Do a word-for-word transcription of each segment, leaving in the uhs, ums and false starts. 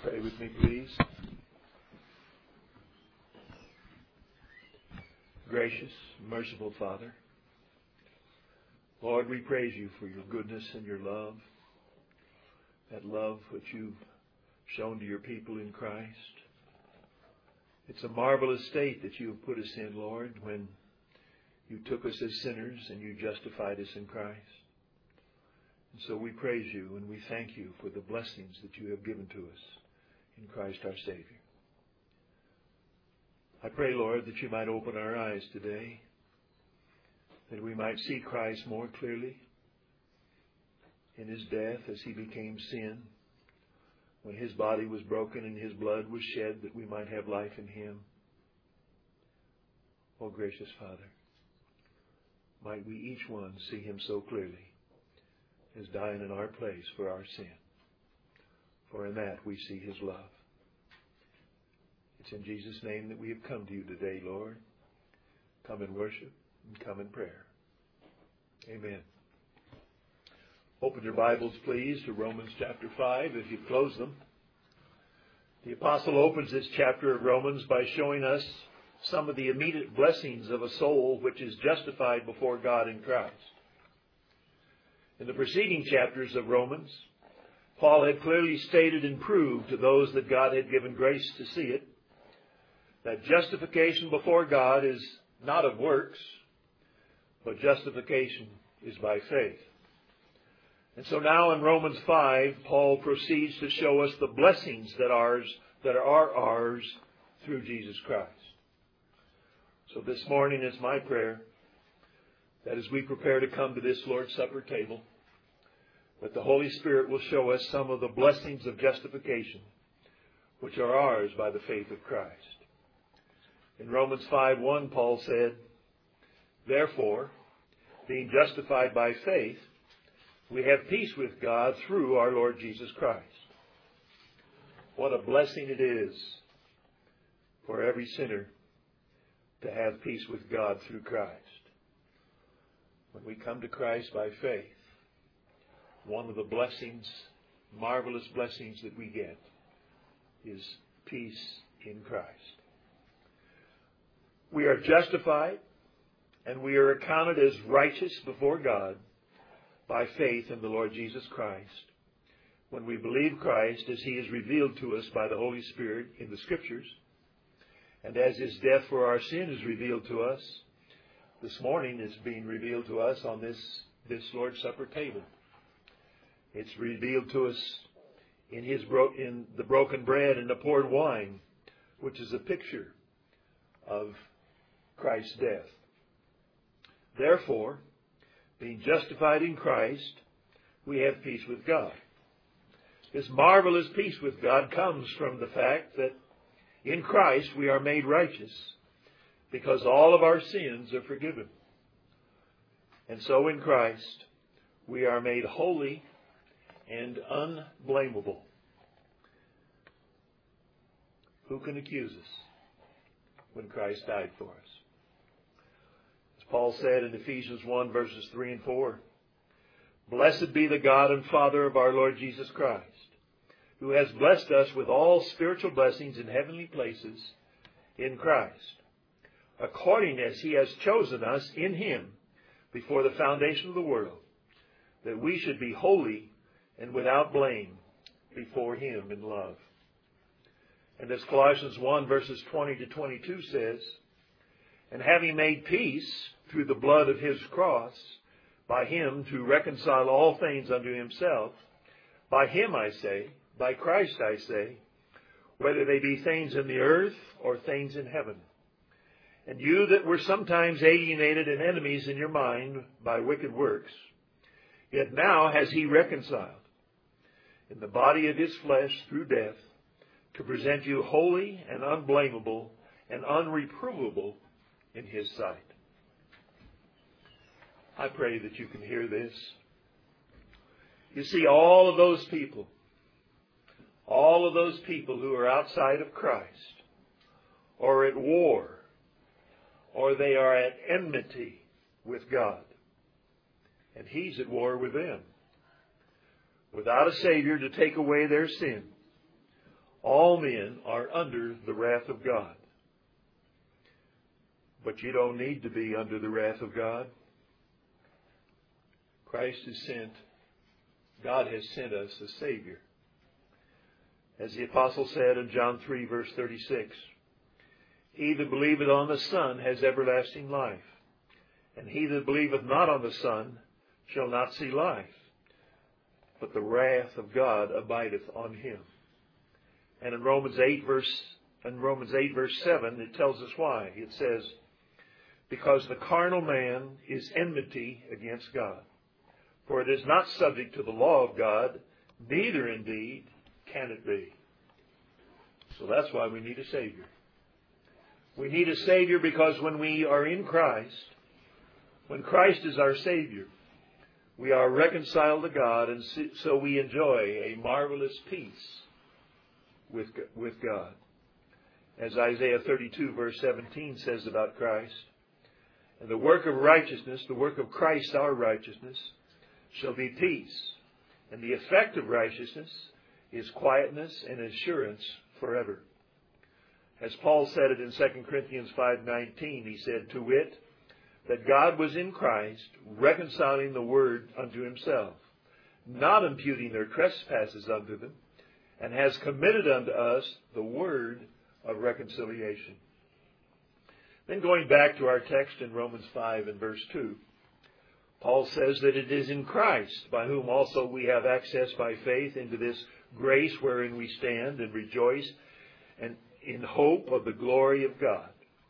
Pray with me, please. Gracious, merciful Father, Lord, we praise you for your goodness and your love, that love which you've shown to your people in Christ. It's a marvelous state that you have put us in, Lord, when you took us as sinners and you justified us in Christ. And so we praise you and we thank you for the blessings that you have given to us in Christ our Savior. I pray, Lord, that you might open our eyes today, that we might see Christ more clearly in his death as he became sin, when his body was broken and his blood was shed that we might have life in him. Oh, gracious Father, might we each one see him so clearly as dying in our place for our sin. For in that we see his love. It's in Jesus' name that we have come to you today, Lord. Come in worship and come in prayer. Amen. Open your Bibles, please, to Romans chapter five, if you close them. The apostle opens this chapter of Romans by showing us some of the immediate blessings of a soul which is justified before God in Christ. In the preceding chapters of Romans, Paul had clearly stated and proved to those that God had given grace to see it, that justification before God is not of works, but justification is by faith. And so now in Romans five, Paul proceeds to show us the blessings that ours that are ours through Jesus Christ. So this morning it's my prayer that as we prepare to come to this Lord's Supper table, that the Holy Spirit will show us some of the blessings of justification, which are ours by the faith of Christ. In Romans five one, Paul said, "Therefore, being justified by faith, we have peace with God through our Lord Jesus Christ." What a blessing it is for every sinner to have peace with God through Christ. When we come to Christ by faith, one of the blessings, marvelous blessings that we get is peace in Christ. We are justified and we are accounted as righteous before God by faith in the Lord Jesus Christ, when we believe Christ as he is revealed to us by the Holy Spirit in the Scriptures, and as his death for our sin is revealed to us this morning, it's being revealed to us on this, this Lord's Supper table. It's revealed to us in his bro- in the broken bread and the poured wine, which is a picture of Christ's death. Therefore, being justified in Christ, we have peace with God. This marvelous peace with God comes from the fact that in Christ we are made righteous because all of our sins are forgiven. And so in Christ we are made holy and unblameable. Who can accuse us when Christ died for us? As Paul said in Ephesians one, verses three and four, "Blessed be the God and Father of our Lord Jesus Christ, who has blessed us with all spiritual blessings in heavenly places in Christ, according as he has chosen us in him before the foundation of the world, that we should be holy and without blame before him in love." And as Colossians one, verses twenty to twenty-two says, "And having made peace through the blood of his cross, by him to reconcile all things unto himself, by him I say, by Christ I say, whether they be things in the earth or things in heaven. And you that were sometimes alienated and enemies in your mind by wicked works, yet now has he reconciled in the body of his flesh through death, to present you holy and unblameable and unreprovable in his sight." I pray that you can hear this. You see, all of those people, all of those people who are outside of Christ, or at war, or they are at enmity with God, and he's at war with them, without a Savior to take away their sin, All men are under the wrath of God. But you don't need to be under the wrath of God. Christ has sent, God has sent us a Savior. As the apostle said in John three, verse thirty-six, he that believeth on the Son has everlasting life, and he that believeth not on the Son shall not see life, but the wrath of God abideth on him. And in Romans eight, verse in Romans eight, verse seven, it tells us why. It says, because the carnal man is enmity against God, for it is not subject to the law of God, neither indeed can it be. So that's why we need a Savior. We need a Savior because when we are in Christ, when Christ is our Savior, we are reconciled to God, and so we enjoy a marvelous peace with, with God. As Isaiah thirty-two, verse seventeen says about Christ, and the work of righteousness, the work of Christ, our righteousness, shall be peace. And the effect of righteousness is quietness and assurance forever. As Paul said it in Second Corinthians five nineteen, he said, to wit, that God was in Christ, reconciling the world unto himself, not imputing their trespasses unto them, and has committed unto us the word of reconciliation. Then going back to our text in Romans five and verse two, Paul says that it is in Christ, by whom also we have access by faith into this grace wherein we stand and rejoice, and in hope of the glory of God.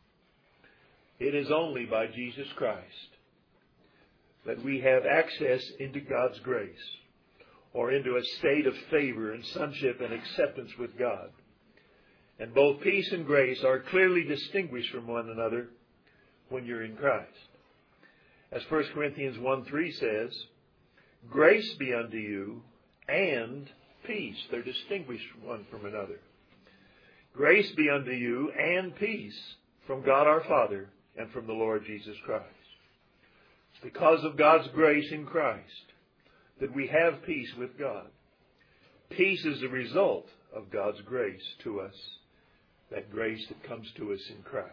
It is only by Jesus Christ that we have access into God's grace, or into a state of favor and sonship and acceptance with God. And both peace and grace are clearly distinguished from one another when you're in Christ. As First Corinthians one three says, grace be unto you and peace. They're distinguished one from another. Grace be unto you and peace from God our Father and from the Lord Jesus Christ. It's because of God's grace in Christ that we have peace with God. Peace is a result of God's grace to us, that grace that comes to us in Christ.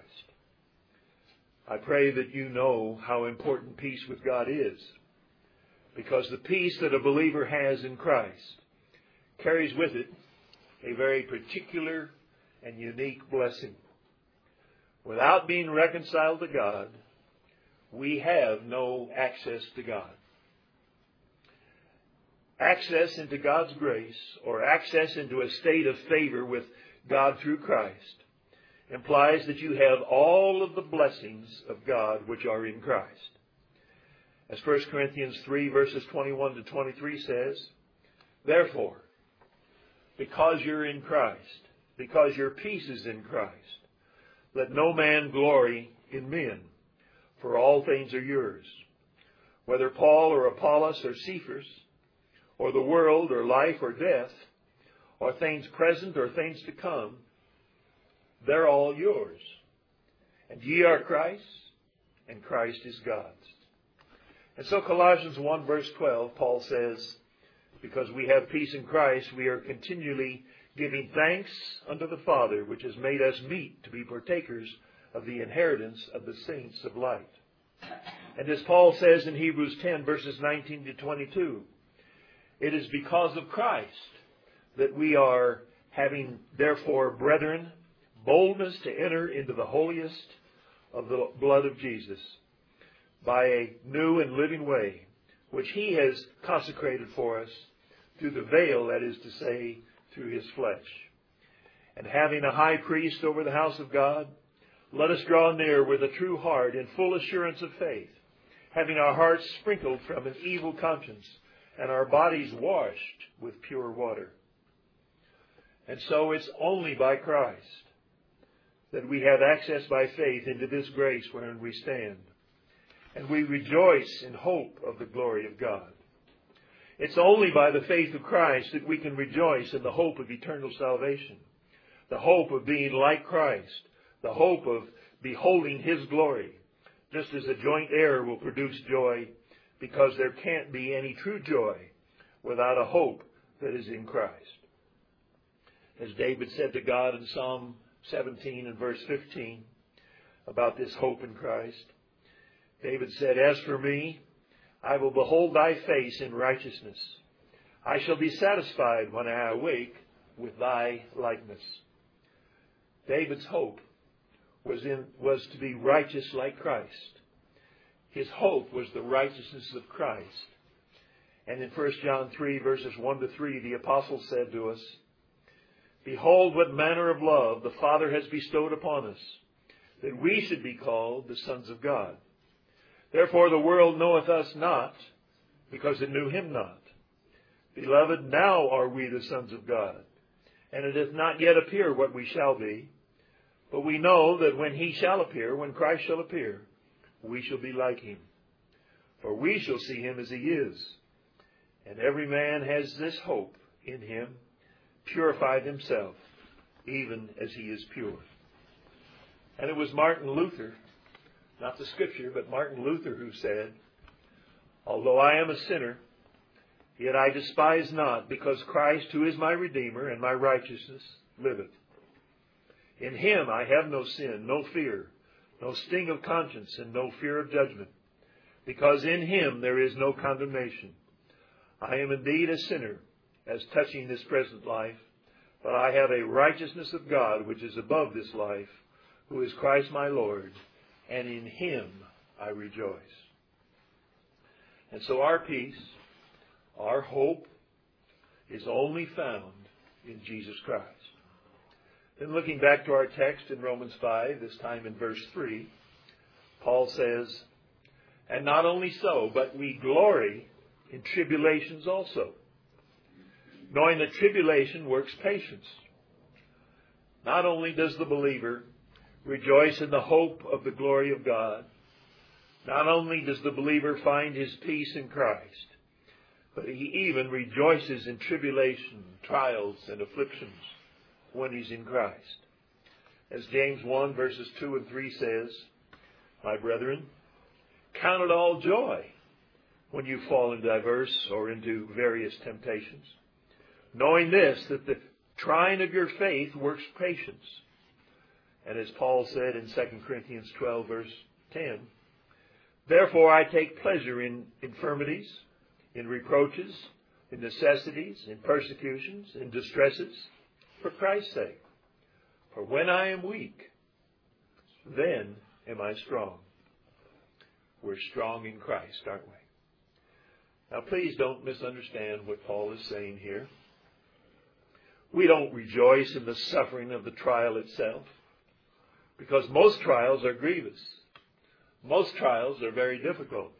I pray that you know how important peace with God is, because the peace that a believer has in Christ carries with it a very particular and unique blessing. Without being reconciled to God, we have no access to God. Access into God's grace, or access into a state of favor with God through Christ, implies that you have all of the blessings of God which are in Christ. As First Corinthians three verses twenty-one to twenty-three says, therefore, because you're in Christ, because your peace is in Christ, let no man glory in men, for all things are yours. Whether Paul or Apollos or Cephas, or the world or life or death, or things present or things to come, they're all yours. And ye are Christ's, and Christ is God's. And so Colossians one verse twelve, Paul says, because we have peace in Christ, we are continually giving thanks unto the Father, which has made us meet to be partakers of the inheritance of the saints of light. And as Paul says in Hebrews ten verses nineteen to twenty-two, it is because of Christ that we are having, therefore, brethren, boldness to enter into the holiest of the blood of Jesus by a new and living way, which he has consecrated for us through the veil, that is to say, through his flesh. And having a high priest over the house of God, let us draw near with a true heart in full assurance of faith, having our hearts sprinkled from an evil conscience and our bodies washed with pure water. And so it's only by Christ that we have access by faith into this grace wherein we stand. And we rejoice in hope of the glory of God. It's only by the faith of Christ that we can rejoice in the hope of eternal salvation, the hope of being like Christ, the hope of beholding his glory, just as a joint heir will produce joy, because there can't be any true joy without a hope that is in Christ. As David said to God in Psalm seventeen and verse fifteen about this hope in Christ, David said, "As for me, I will behold thy face in righteousness. I shall be satisfied when I awake with thy likeness." David's hope was in was to be righteous like Christ. His hope was the righteousness of Christ. And in First John three, verses one to three, the apostle said to us, "Behold, what manner of love the Father has bestowed upon us, that we should be called the sons of God. Therefore the world knoweth us not, because it knew him not. Beloved, now are we the sons of God, and it doth not yet appear what we shall be. But we know that when he shall appear, when Christ shall appear, we shall be like him. For we shall see him as he is. And every man has this hope in him, purified himself, even as he is pure." And it was Martin Luther, not the Scripture, but Martin Luther who said, "Although I am a sinner, yet I despise not, because Christ, who is my Redeemer and my righteousness, liveth. In him I have no sin, no fear, no sting of conscience, and no fear of judgment, because in him there is no condemnation. I am indeed a sinner, as touching this present life, but I have a righteousness of God which is above this life, who is Christ my Lord, and in him I rejoice." And so our peace, our hope, is only found in Jesus Christ. Then looking back to our text in Romans five, this time in verse three, Paul says, "And not only so, but we glory in tribulations also, knowing that tribulation works patience." Not only does the believer rejoice in the hope of the glory of God, not only does the believer find his peace in Christ, but he even rejoices in tribulation, trials, and afflictions when he's in Christ. As James one, verses two and three says, "My brethren, count it all joy when you fall into diverse or into various temptations, knowing this, that the trying of your faith works patience." And as Paul said in Second Corinthians twelve, verse ten, "Therefore I take pleasure in infirmities, in reproaches, in necessities, in persecutions, in distresses, for Christ's sake. For when I am weak, then am I strong." We're strong in Christ, aren't we? Now please don't misunderstand what Paul is saying here. We don't rejoice in the suffering of the trial itself, because most trials are grievous. Most trials are very difficult.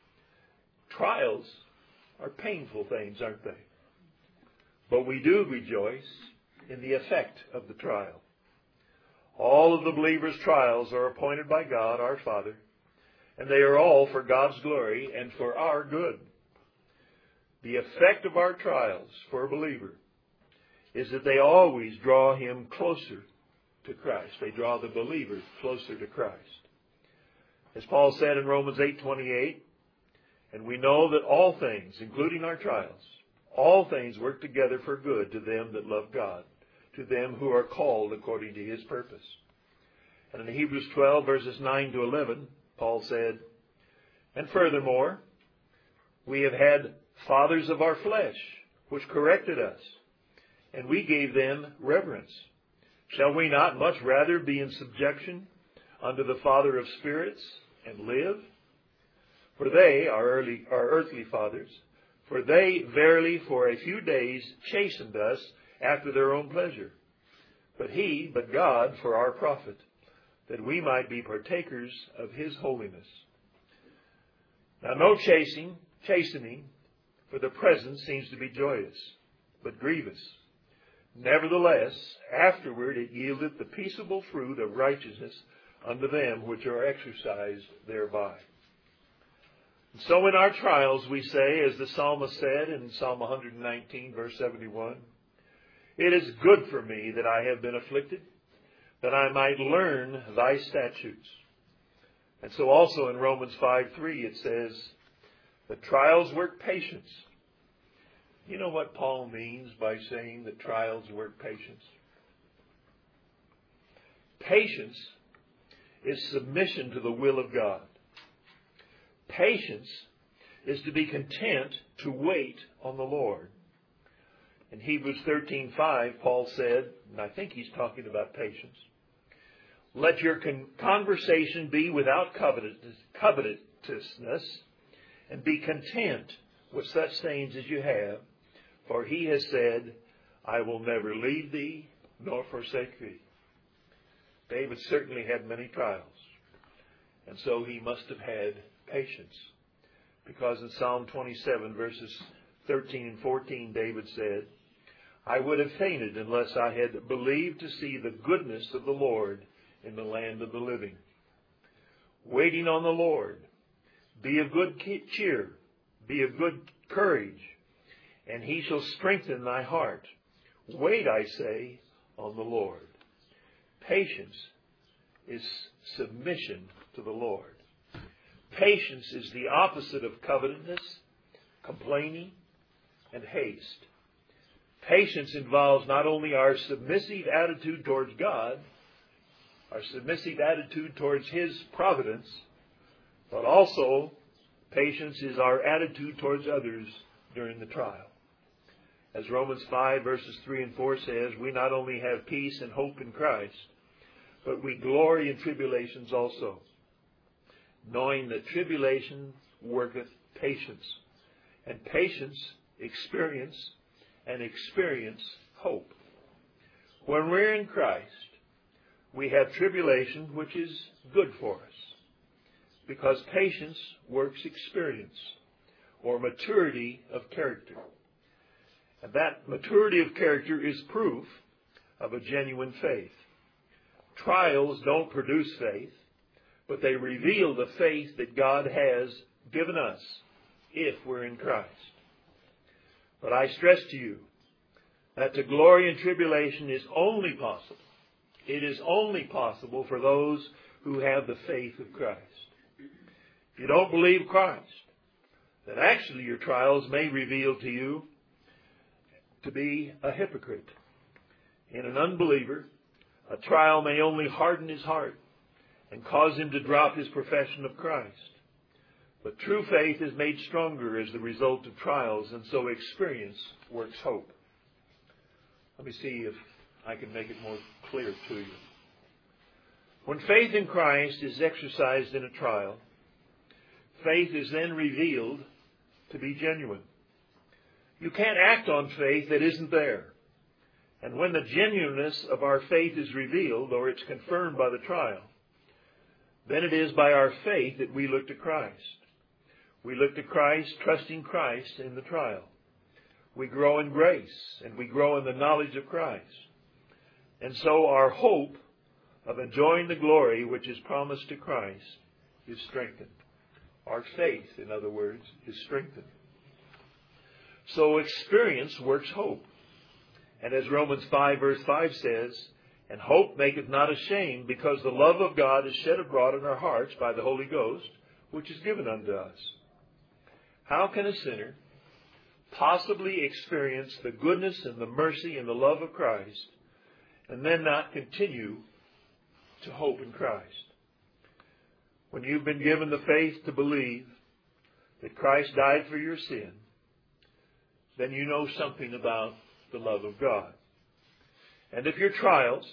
Trials are painful things, aren't they? But we do rejoice in the effect of the trial. All of the believer's trials are appointed by God, our Father, and they are all for God's glory and for our good. The effect of our trials for a believer is that they always draw him closer to Christ. They draw the believer closer to Christ. As Paul said in Romans eight twenty-eight, "And we know that all things, including our trials, all things work together for good to them that love God, to them who are called according to his purpose." And in Hebrews twelve, verses nine to eleven, Paul said, "And furthermore, we have had fathers of our flesh, which corrected us, and we gave them reverence. Shall we not much rather be in subjection unto the Father of spirits and live? For they, our, early, our earthly fathers, for they verily for a few days chastened us after their own pleasure. But he, but God, for our profit, that we might be partakers of his holiness." Now no chastening, chastening for the present seems to be joyous, but grievous. Nevertheless, afterward it yieldeth the peaceable fruit of righteousness unto them which are exercised thereby. And so in our trials we say, as the psalmist said in Psalm one nineteen, verse seventy-one, "It is good for me that I have been afflicted, that I might learn thy statutes." And so also in Romans five three it says, "The trials work patience." You know what Paul means by saying that trials work patience? Patience is submission to the will of God. Patience is to be content to wait on the Lord. In Hebrews thirteen five, Paul said, and I think he's talking about patience, let your con- conversation be without covetous- covetousness, and be content with such things as you have, for he has said, I will never leave thee nor forsake thee. David certainly had many trials, and so he must have had patience. Because in Psalm twenty-seven, verses thirteen and fourteen, David said, I would have fainted unless I had believed to see the goodness of the Lord in the land of the living. Waiting on the Lord, be of good cheer, be of good courage, and he shall strengthen thy heart. Wait, I say, on the Lord. Patience is submission to the Lord. Patience is the opposite of covetousness, complaining, and haste. Patience involves not only our submissive attitude towards God, our submissive attitude towards His providence, but also patience is our attitude towards others during the trial. As Romans five verses three and four says, we not only have peace and hope in Christ, but we glory in tribulations also, knowing that tribulation worketh patience, and patience experience, and experience hope. When we're in Christ, we have tribulation, which is good for us, because patience works experience, or maturity of character. And that maturity of character is proof of a genuine faith. Trials don't produce faith, but they reveal the faith that God has given us if we're in Christ. But I stress to you that to glory in tribulation is only possible. It is only possible for those who have the faith of Christ. If you don't believe Christ, then actually your trials may reveal to you to be a hypocrite. In an unbeliever, a trial may only harden his heart and cause him to drop his profession of Christ. But true faith is made stronger as the result of trials, and so experience works hope. Let me see if I can make it more clear to you. When faith in Christ is exercised in a trial, faith is then revealed to be genuine. You can't act on faith that isn't there. And when the genuineness of our faith is revealed, or it's confirmed by the trial, then it is by our faith that we look to Christ. We look to Christ, trusting Christ in the trial. We grow in grace, and we grow in the knowledge of Christ. And so our hope of enjoying the glory which is promised to Christ is strengthened. Our faith, in other words, is strengthened. So experience works hope. And as Romans five verse five says, and hope maketh not ashamed, because the love of God is shed abroad in our hearts by the Holy Ghost, which is given unto us. How can a sinner possibly experience the goodness and the mercy and the love of Christ and then not continue to hope in Christ? When you've been given the faith to believe that Christ died for your sin, then you know something about the love of God. And if your trials,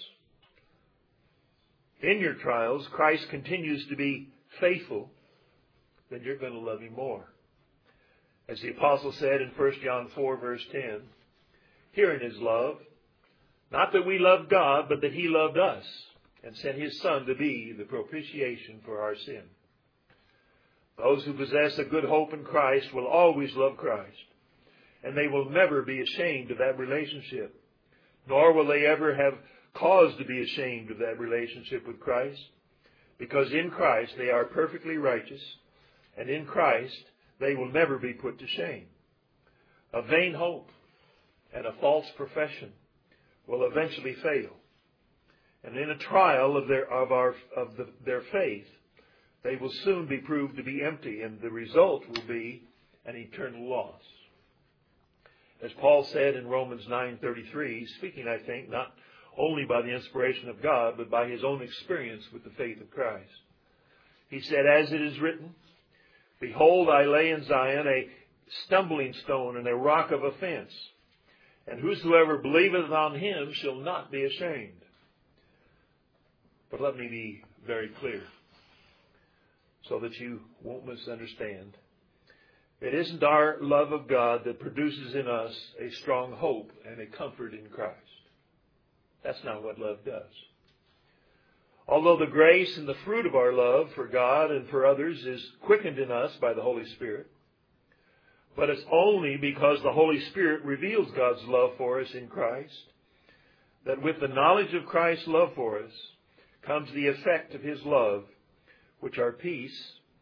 in your trials, Christ continues to be faithful, then you're going to love Him more. As the apostle said in First John four verse ten, herein is love, not that we loved God, but that He loved us and sent His Son to be the propitiation for our sin. Those who possess a good hope in Christ will always love Christ, and they will never be ashamed of that relationship, nor will they ever have cause to be ashamed of that relationship with Christ, because in Christ they are perfectly righteous, and in Christ they will never be put to shame. A vain hope and a false profession will eventually fail. And in a trial of their of our of the, their faith, they will soon be proved to be empty, and the result will be an eternal loss. As Paul said in Romans nine thirty-three, speaking, I think, not only by the inspiration of God, but by his own experience with the faith of Christ. He said, as it is written, behold, I lay in Zion a stumbling stone and a rock of offense, and whosoever believeth on him shall not be ashamed. But let me be very clear, so that you won't misunderstand. It isn't our love of God that produces in us a strong hope and a comfort in Christ. That's not what love does. Although the grace and the fruit of our love for God and for others is quickened in us by the Holy Spirit, but it's only because the Holy Spirit reveals God's love for us in Christ, that with the knowledge of Christ's love for us comes the effect of his love, which are peace,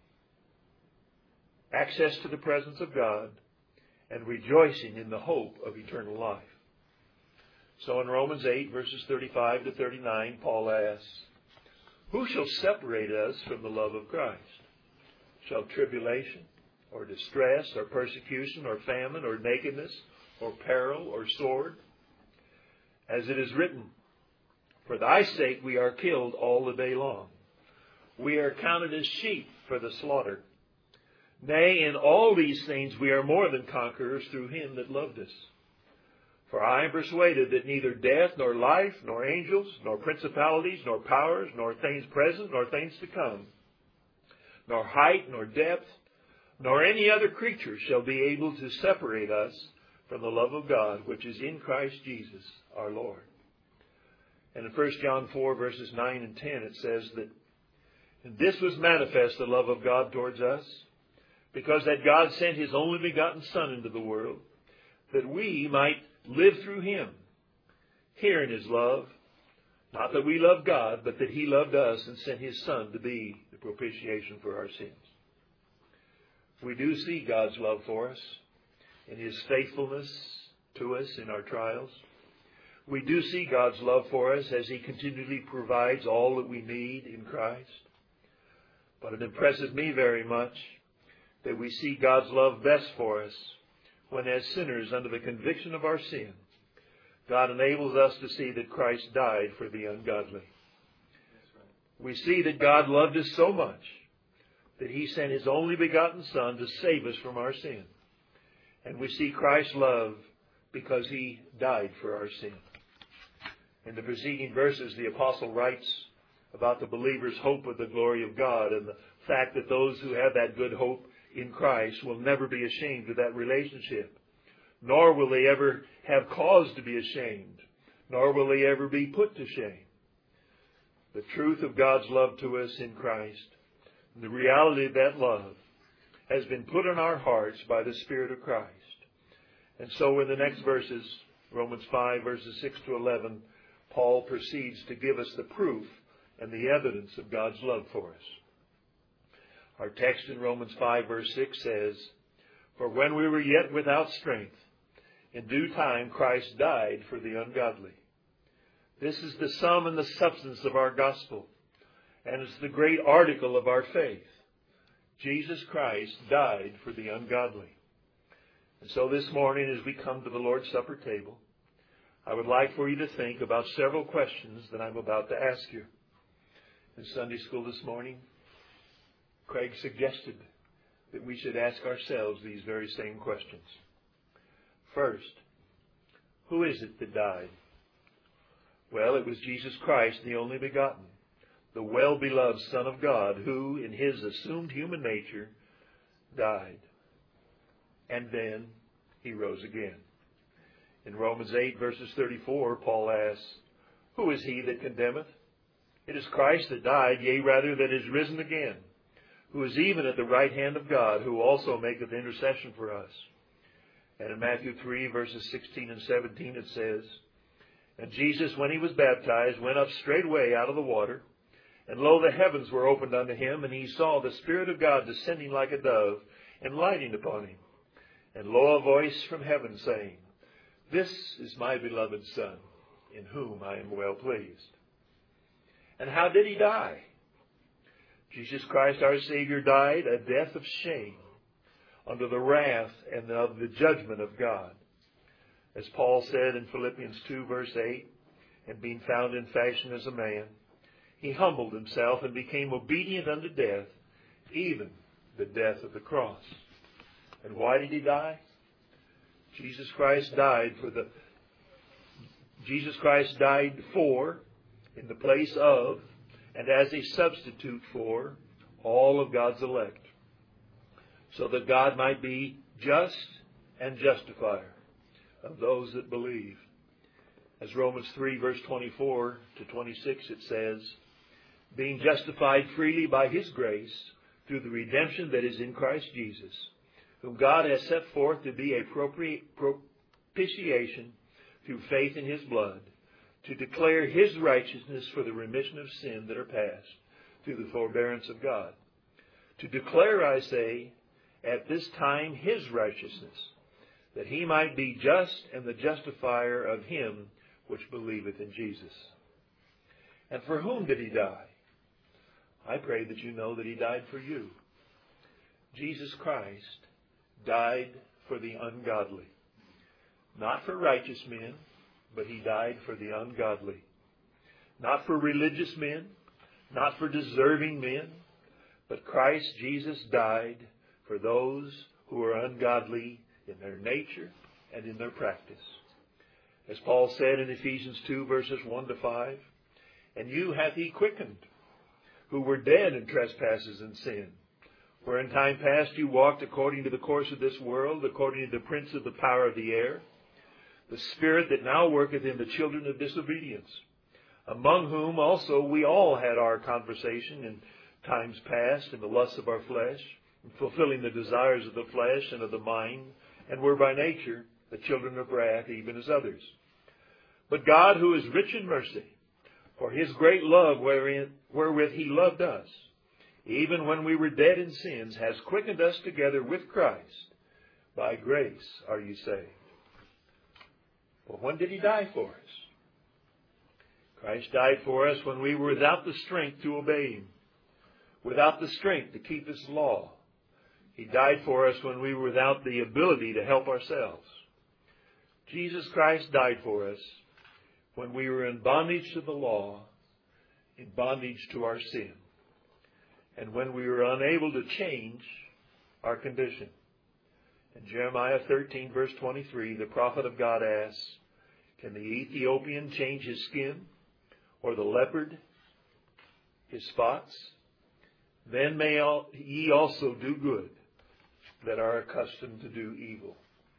access to the presence of God, and rejoicing in the hope of eternal life. So in Romans eight, verses thirty-five to thirty-nine, Paul asks, who shall separate us from the love of Christ? Shall tribulation, or distress, or persecution, or famine, or nakedness, or peril, or sword? As it is written, for thy sake we are killed all the day long. We are counted as sheep for the slaughter. Nay, in all these things we are more than conquerors through him that loved us. For I am persuaded that neither death, nor life, nor angels, nor principalities, nor powers, nor things present, nor things to come, nor height, nor depth, nor any other creature shall be able to separate us from the love of God, which is in Christ Jesus our Lord. And in First John four, verses nine and ten, it says that, and this was manifest, the love of God towards us, because that God sent his only begotten Son into the world, that we might live through him. Herein is love, not that we love God, but that he loved us and sent his Son to be the propitiation for our sins. We do see God's love for us in his faithfulness to us in our trials. We do see God's love for us as he continually provides all that we need in Christ. But it impresses me very much that we see God's love best for us when, as sinners under the conviction of our sin, God enables us to see that Christ died for the ungodly. We see that God loved us so much that he sent his only begotten Son to save us from our sin. And we see Christ's love because he died for our sin. In the preceding verses, the apostle writes about the believer's hope of the glory of God and the fact that those who have that good hope in Christ will never be ashamed of that relationship, nor will they ever have cause to be ashamed, nor will they ever be put to shame. The truth of God's love to us in Christ, and the reality of that love, has been put in our hearts by the Spirit of Christ. And so in the next verses, Romans five, verses six to eleven, Paul proceeds to give us the proof and the evidence of God's love for us. Our text in Romans five, verse six says, for when we were yet without strength, in due time Christ died for the ungodly. This is the sum and the substance of our gospel, and it's the great article of our faith. Jesus Christ died for the ungodly. And so this morning, as we come to the Lord's Supper table, I would like for you to think about several questions that I'm about to ask you. In Sunday school this morning, Craig suggested that we should ask ourselves these very same questions. First, who is it that died? Well, it was Jesus Christ, the only begotten, the well-beloved Son of God, who, in his assumed human nature, died. And then he rose again. In Romans eight, verses thirty-four, Paul asks, who is he that condemneth? It is Christ that died, yea, rather that is risen again, who is even at the right hand of God, who also maketh intercession for us. And in Matthew three, verses sixteen and seventeen, it says, and Jesus, when he was baptized, went up straightway out of the water, and lo, the heavens were opened unto him, and he saw the Spirit of God descending like a dove, and lighting upon him. And lo, a voice from heaven saying, this is my beloved Son, in whom I am well pleased. And how did he die? Jesus Christ our Savior died a death of shame under the wrath and of the judgment of God. As Paul said in Philippians two, verse eight, and being found in fashion as a man, he humbled himself and became obedient unto death, even the death of the cross. And why did he die? Jesus Christ died for the Jesus Christ died for, in the place of, and as a substitute for all of God's elect, so that God might be just and justifier of those that believe. As Romans three, verse twenty-four to twenty-six, it says, being justified freely by His grace through the redemption that is in Christ Jesus, whom God has set forth to be a propitiation through faith in His blood, to declare His righteousness for the remission of sin that are past through the forbearance of God. To declare, I say, at this time His righteousness, that He might be just and the justifier of him which believeth in Jesus. And for whom did He die? I pray that you know that He died for you. Jesus Christ died for the ungodly. Not for righteous men, but He died for the ungodly. Not for religious men, not for deserving men, but Christ Jesus died for those who are ungodly in their nature and in their practice. As Paul said in Ephesians two, verses one to five, and you hath He quickened, who were dead in trespasses and sin, where in time past you walked according to the course of this world, according to the prince of the power of the air, the spirit that now worketh in the children of disobedience, among whom also we all had our conversation in times past in the lusts of our flesh, fulfilling the desires of the flesh and of the mind, and were by nature the children of wrath, even as others. But God, who is rich in mercy, for His great love wherein, wherewith He loved us, even when we were dead in sins, has quickened us together with Christ. By grace are you saved. Well, when did He die for us? Christ died for us when we were without the strength to obey Him, without the strength to keep His law. He died for us when we were without the ability to help ourselves. Jesus Christ died for us when we were in bondage to the law, in bondage to our sin, and when we were unable to change our condition. In Jeremiah thirteen, verse twenty-three, the prophet of God asks, can the Ethiopian change his skin, or the leopard his spots? Then may ye also do good, that are accustomed to do evil.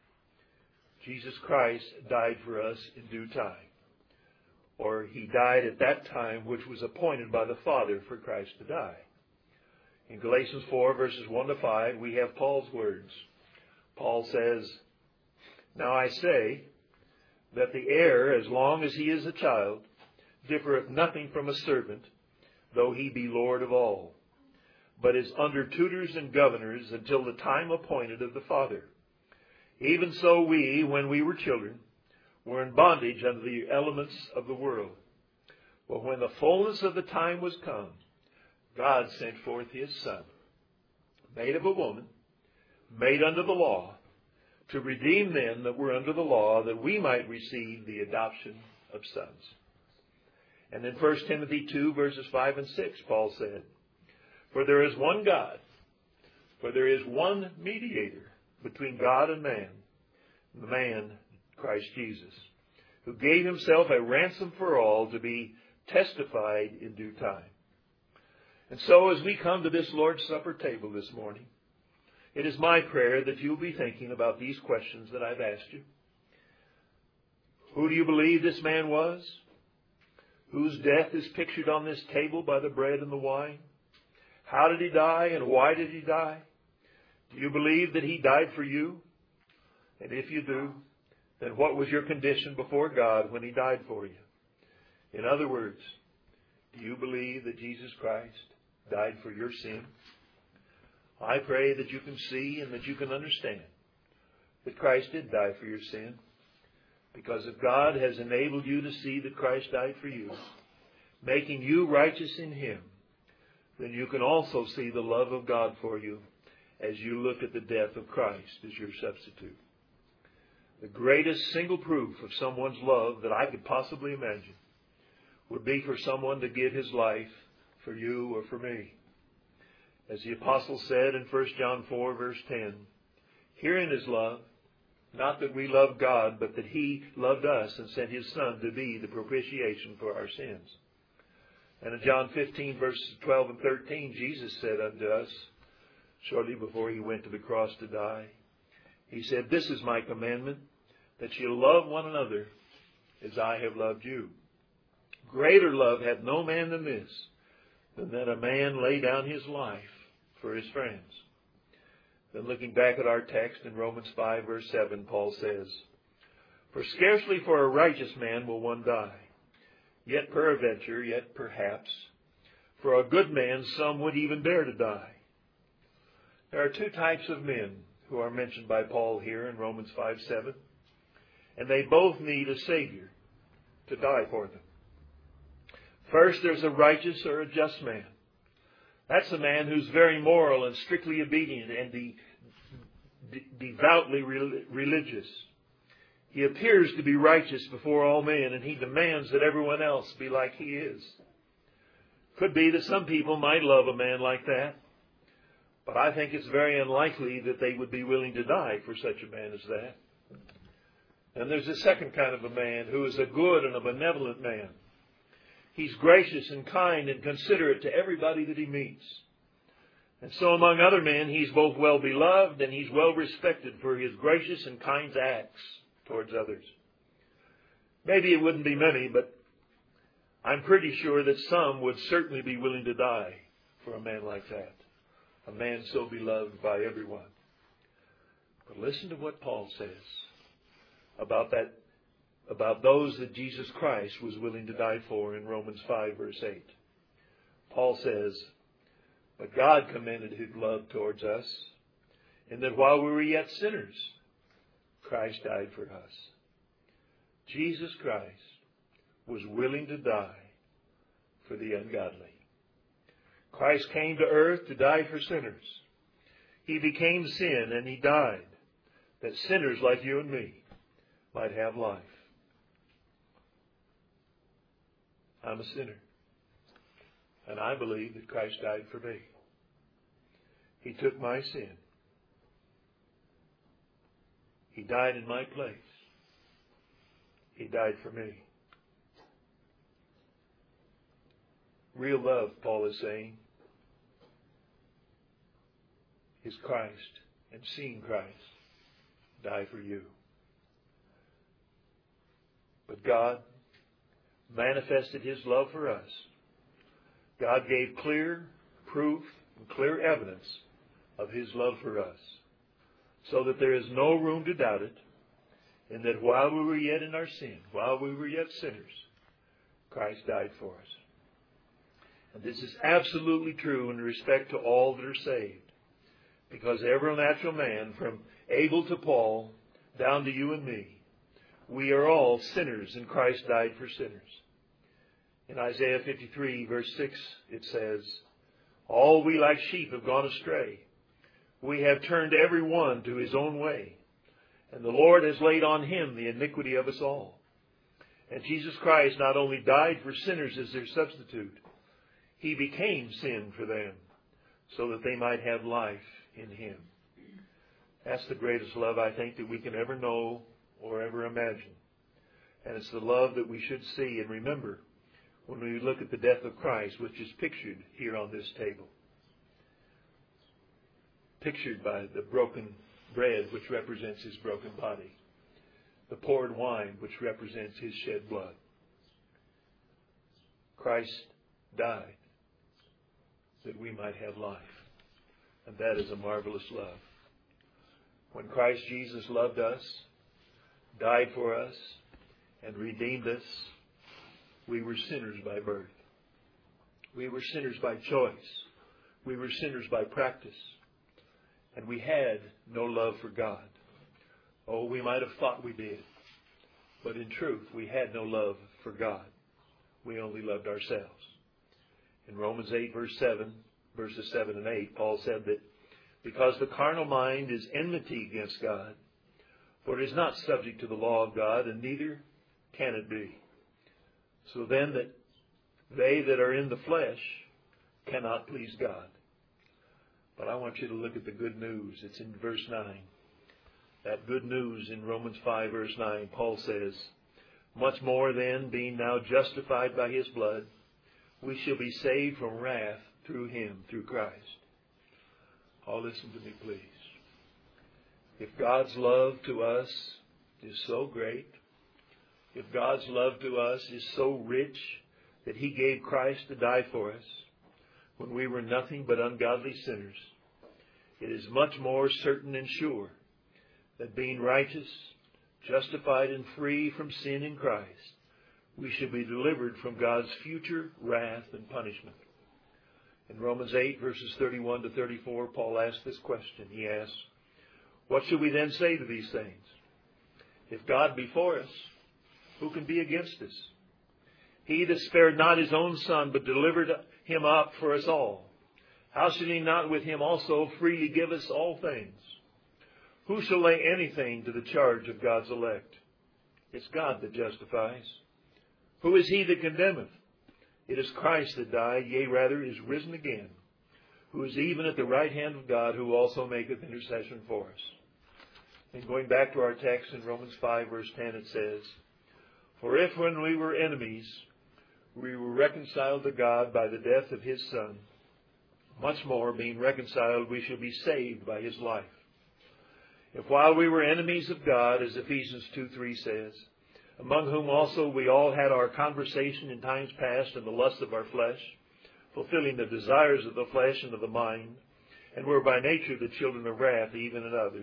Jesus Christ died for us in due time. Or He died at that time which was appointed by the Father for Christ to die. In Galatians four, verses one to five, we have Paul's words. Paul says, now I say that the heir, as long as he is a child, differeth nothing from a servant, though he be Lord of all, but is under tutors and governors until the time appointed of the Father. Even so we, when we were children, were in bondage under the elements of the world. But when the fullness of the time was come, God sent forth His Son, made of a woman, made under the law, to redeem them that were under the law, that we might receive the adoption of sons. And in First Timothy two, verses five and six, Paul said, for there is one God, for there is one mediator between God and man, the man Christ Jesus, who gave Himself a ransom for all, to be testified in due time. And so as we come to this Lord's Supper table this morning, it is my prayer that you'll be thinking about these questions that I've asked you. Who do you believe this man was? Whose death is pictured on this table by the bread and the wine? How did He die, and why did He die? Do you believe that He died for you? And if you do, then what was your condition before God when He died for you? In other words, do you believe that Jesus Christ died for your sin? I pray that you can see and that you can understand that Christ did die for your sin. Because if God has enabled you to see that Christ died for you, making you righteous in Him, then you can also see the love of God for you as you look at the death of Christ as your substitute. The greatest single proof of someone's love that I could possibly imagine would be for someone to give his life for you or for me. As the apostle said in First John four, verse ten, herein is love, not that we love God, but that He loved us and sent His Son to be the propitiation for our sins. And in John fifteen, verses twelve and thirteen, Jesus said unto us, shortly before He went to the cross to die, He said, this is my commandment, that ye love one another as I have loved you. Greater love hath no man than this, than that a man lay down his life for his friends. Then looking back at our text in Romans five, verse seven, Paul says, for scarcely for a righteous man will one die, yet peradventure, yet perhaps, for a good man some would even dare to die. There are two types of men who are mentioned by Paul here in Romans five, seven, and they both need a Savior to die for them. First, there's a righteous or a just man. That's a man who's very moral and strictly obedient and de- de- devoutly re- religious. He appears to be righteous before all men, and he demands that everyone else be like he is. Could be that some people might love a man like that, but I think it's very unlikely that they would be willing to die for such a man as that. And there's a second kind of a man who is a good and a benevolent man. He's gracious and kind and considerate to everybody that he meets. And so among other men, he's both well beloved and he's well respected for his gracious and kind acts towards others. Maybe it wouldn't be many, but I'm pretty sure that some would certainly be willing to die for a man like that. A man so beloved by everyone. But listen to what Paul says about that, about those that Jesus Christ was willing to die for in Romans five, verse eight. Paul says, but God commended His love towards us, in that while we were yet sinners, Christ died for us. Jesus Christ was willing to die for the ungodly. Christ came to earth to die for sinners. He became sin and He died that sinners like you and me might have life. I'm a sinner. And I believe that Christ died for me. He took my sin. He died in my place. He died for me. Real love, Paul is saying, is Christ, and seeing Christ die for you. But God manifested His love for us. God gave clear proof and clear evidence of His love for us, so that there is no room to doubt it, and that while we were yet in our sin, while we were yet sinners, Christ died for us. And this is absolutely true in respect to all that are saved, because every natural man, from Abel to Paul, down to you and me, we are all sinners, and Christ died for sinners. In Isaiah fifty-three, verse six, it says, all we like sheep have gone astray. We have turned every one to his own way, and the Lord has laid on Him the iniquity of us all. And Jesus Christ not only died for sinners as their substitute, He became sin for them, so that they might have life in Him. That's the greatest love, I think, that we can ever know or ever imagine. And it's the love that we should see and remember when we look at the death of Christ, which is pictured here on this table. Pictured by the broken bread, which represents His broken body. The poured wine, which represents His shed blood. Christ died that we might have life. And that is a marvelous love. When Christ Jesus loved us, died for us, and redeemed us, we were sinners by birth. We were sinners by choice. We were sinners by practice. And we had no love for God. Oh, we might have thought we did. But in truth, we had no love for God. We only loved ourselves. In Romans eight, verse seven, verses seven and eight, Paul said that because the carnal mind is enmity against God, For it is not subject to the law of God, and neither can it be. So then that they that are in the flesh cannot please God. But I want you to look at the good news. It's in verse nine. That good news in Romans five, verse nine, Paul says, much more then, being now justified by his blood, we shall be saved from wrath through him, through Christ. Oh, listen to me, please. If God's love to us is so great, if God's love to us is so rich that he gave Christ to die for us when we were nothing but ungodly sinners, it is much more certain and sure that being righteous, justified and free from sin in Christ, we should be delivered from God's future wrath and punishment. In Romans eight, verses thirty-one to thirty-four, Paul asks this question. He asks, what shall we then say to these things? If God be for us, who can be against us? He that spared not his own Son, but delivered him up for us all, how shall he not with him also freely give us all things? Who shall lay anything to the charge of God's elect? It's God that justifies. Who is he that condemneth? It is Christ that died, yea, rather, is risen again, who is even at the right hand of God, who also maketh intercession for us. And going back to our text in Romans five, verse ten, it says, for if when we were enemies, we were reconciled to God by the death of his Son, much more, being reconciled, we shall be saved by his life. If while we were enemies of God, as Ephesians two three says, among whom also we all had our conversation in times past in the lust of our flesh, fulfilling the desires of the flesh and of the mind, and were by nature the children of wrath, even in others.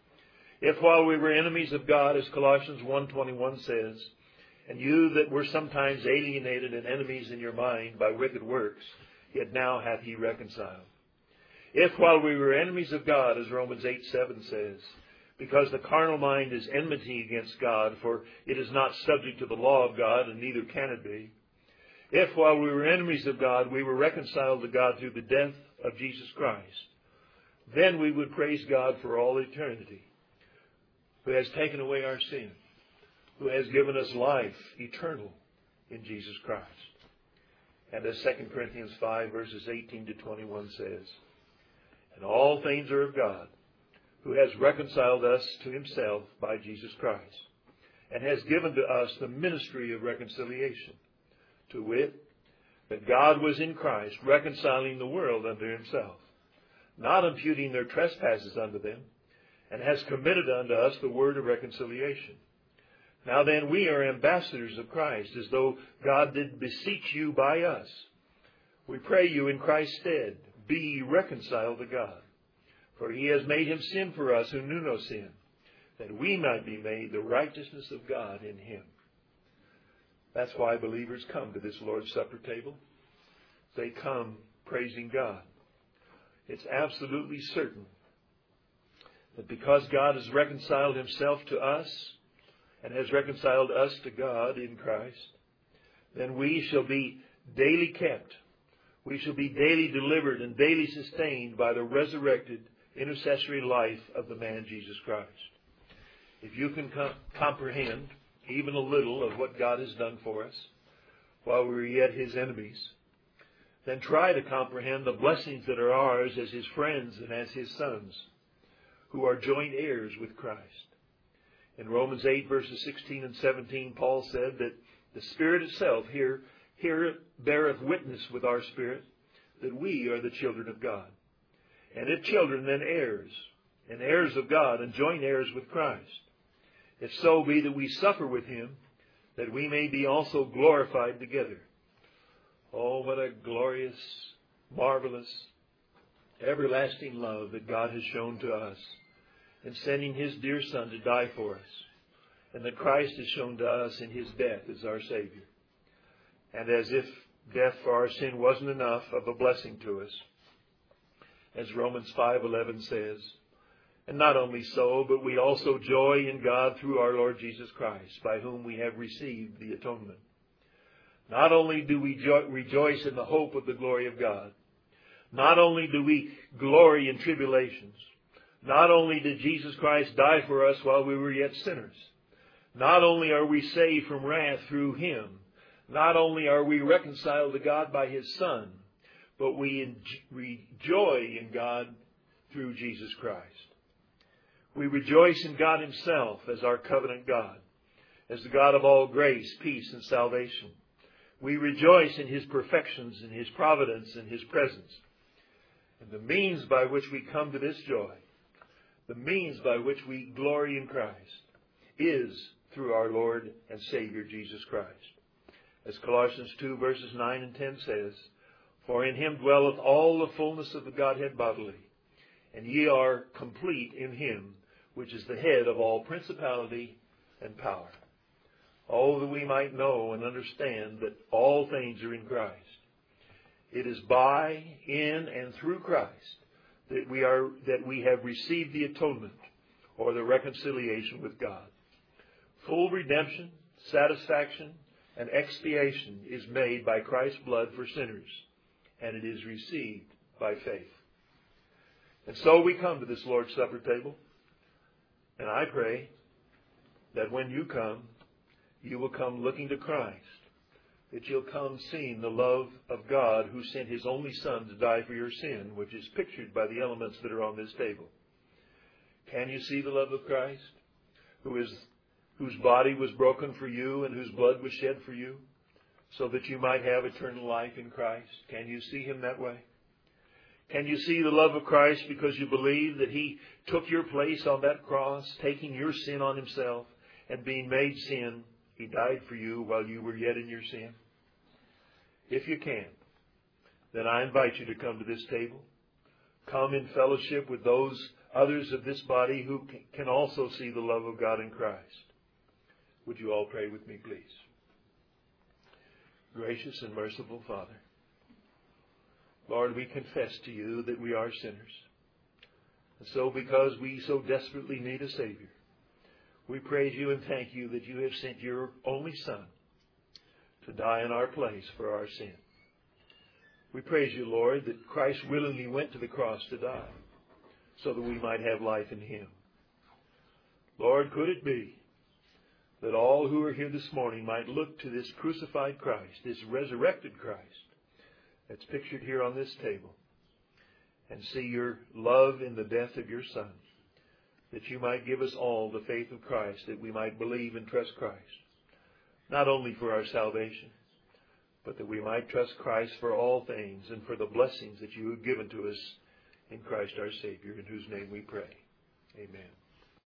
If while we were enemies of God, as Colossians one twenty-one says, and you that were sometimes alienated and enemies in your mind by wicked works, yet now hath he reconciled. If while we were enemies of God, as Romans eight seven says, because the carnal mind is enmity against God, for it is not subject to the law of God, and neither can it be. If while we were enemies of God, we were reconciled to God through the death of Jesus Christ, then we would praise God for all eternity, who has taken away our sin, who has given us life eternal in Jesus Christ. And as Second Corinthians five, verses eighteen to twenty-one says, and all things are of God, who has reconciled us to himself by Jesus Christ, and has given to us the ministry of reconciliation, to wit, that God was in Christ reconciling the world unto himself, not imputing their trespasses unto them, and has committed unto us the word of reconciliation. Now then, we are ambassadors of Christ, as though God did beseech you by us. We pray you in Christ's stead, be ye reconciled to God. For he has made him sin for us who knew no sin, that we might be made the righteousness of God in him. That's why believers come to this Lord's Supper table. They come praising God. It's absolutely certain that because God has reconciled himself to us and has reconciled us to God in Christ, then we shall be daily kept. We shall be daily delivered and daily sustained by the resurrected intercessory life of the man Jesus Christ. If you can com- comprehend even a little of what God has done for us while we were yet his enemies, then try to comprehend the blessings that are ours as his friends and as his sons, who are joint heirs with Christ. In Romans eight, verses sixteen and seventeen, Paul said that the Spirit itself here, here beareth witness with our spirit that we are the children of God. And if children, then heirs, and heirs of God, and joint heirs with Christ. If so be that we suffer with him, that we may be also glorified together. Oh, what a glorious, marvelous, everlasting love that God has shown to us in sending his dear Son to die for us, and that Christ has shown to us in his death as our Savior. And as if death for our sin wasn't enough of a blessing to us, as Romans five eleven says, and not only so, but we also joy in God through our Lord Jesus Christ, by whom we have received the atonement. Not only do we jo- rejoice in the hope of the glory of God, not only do we glory in tribulations, Not only did Jesus Christ die for us while we were yet sinners, not only are we saved from wrath through Him, not only are we reconciled to God by His Son, but we rejoice in God through Jesus Christ. We rejoice in God Himself as our covenant God, as the God of all grace, peace, and salvation. We rejoice in His perfections, in His providence, and His presence. And the means by which we come to this joy, the means by which we glory in Christ, is through our Lord and Savior Jesus Christ. As Colossians two verses nine and ten says, "For in Him dwelleth all the fullness of the Godhead bodily, and ye are complete in Him, which is the head of all principality and power." Oh, that we might know and understand that all things are in Christ. It is by, in, and through Christ that we are that we have received the atonement, or the reconciliation with God. Full redemption, satisfaction, and expiation is made by Christ's blood for sinners, and it is received by faith. And so we come to this Lord's Supper table, and I pray that when you come, you will come looking to Christ, that you'll come seeing the love of God who sent His only Son to die for your sin, which is pictured by the elements that are on this table. Can you see the love of Christ, who is, whose body was broken for you and whose blood was shed for you, so that you might have eternal life in Christ? Can you see Him that way? Can you see the love of Christ because you believe that He took your place on that cross, taking your sin on Himself and being made sin? He died for you while you were yet in your sin. If you can, then I invite you to come to this table. Come in fellowship with those others of this body who can also see the love of God in Christ. Would you all pray with me, please? Gracious and merciful Father, Lord, we confess to you that we are sinners. And so because we so desperately need a Savior, we praise you and thank you that you have sent your only Son to die in our place for our sin. We praise you, Lord, that Christ willingly went to the cross to die so that we might have life in Him. Lord, could it be that all who are here this morning might look to this crucified Christ, this resurrected Christ that's pictured here on this table, and see your love in the death of your Son, that you might give us all the faith of Christ, that we might believe and trust Christ, not only for our salvation, but that we might trust Christ for all things and for the blessings that you have given to us in Christ our Savior, in whose name we pray. Amen.